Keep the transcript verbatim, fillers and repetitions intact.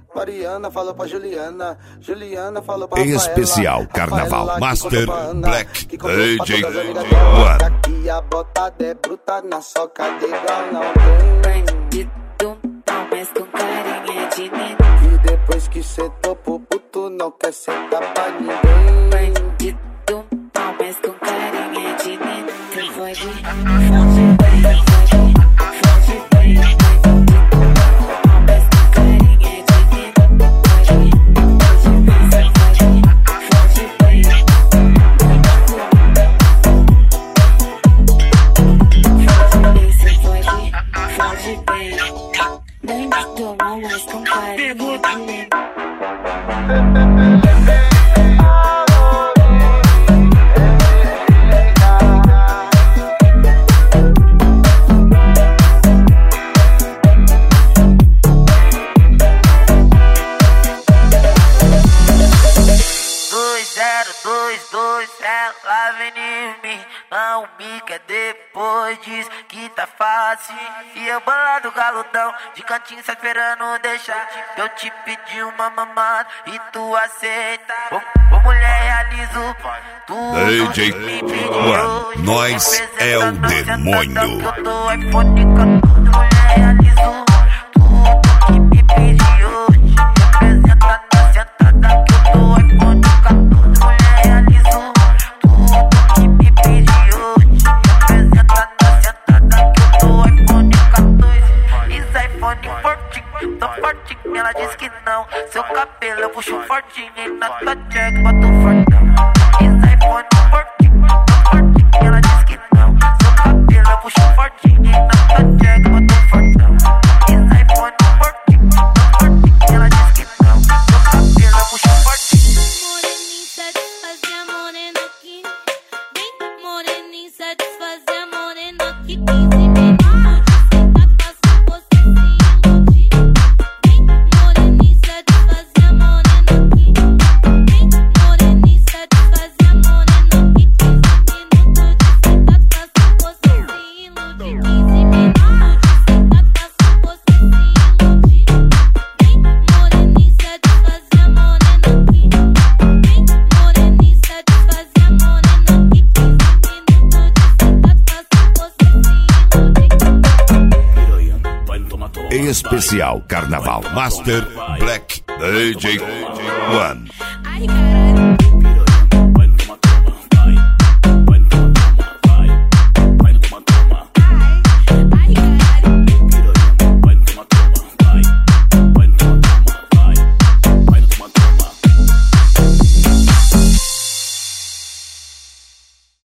Mariana falou pra Juliana, Juliana falou pra em Rafaela, especial Carnaval Rafaela, Master Ana, Black D J One. Aqui a botada é bruta, na soca de igual não tem. Bandido, mas com carinha de neném. E depois que cê topou puto, não quer sentar pra ninguém. Bandido, mas com carinha de neném. Tu pode, pode bem, pode, pode bem. Não me quer depois, diz que tá fácil. E eu bolado galudão, de cantinho só esperando deixar. Eu te pedi uma mamada e tu aceita. Ô, ô mulher, realizo tudo D J que me pediu. Nós é o demônio. Eu tô iPhone quatorze, mulher, realizo tudo que me pediu. Representa na sentada que eu tô iPhone quatorze, mulher, realizo tudo que me pediu. Representa na sentada que eu tô iPhone quatorze. Isso iPhone fortinho, tô fortinho, ela diz que não. Seu cabelo eu puxo fortinho e na tua check boto fortão. Isso iPhone fortinho, tô fortinho, ela diz que não. Seu cabelo eu puxo fortinho e na tua check boto fortão. Isso iPhone fortinho, tô fortinho, ela diz que não. Seu cabelo eu puxo fortinho. Moreninho satisfazer a morena aqui. Vem, moreninho satisfazer a morena aqui. quinze minutos de senta, faço você se iludir. Vem, moreninho satisfazer a morena aqui. Vem, moreninho satisfazer a morena aqui. quinze minutos de senta, faço você se iludir. quinze minutos de senta, faço você se iludir. Vem, moreninho satisfazer a morena aqui. Vem, moreninho satisfazer a morena aqui. quinze minutos de senta, faço você se iludir. Em especial Carnaval Master Black D J One. Ai, cara.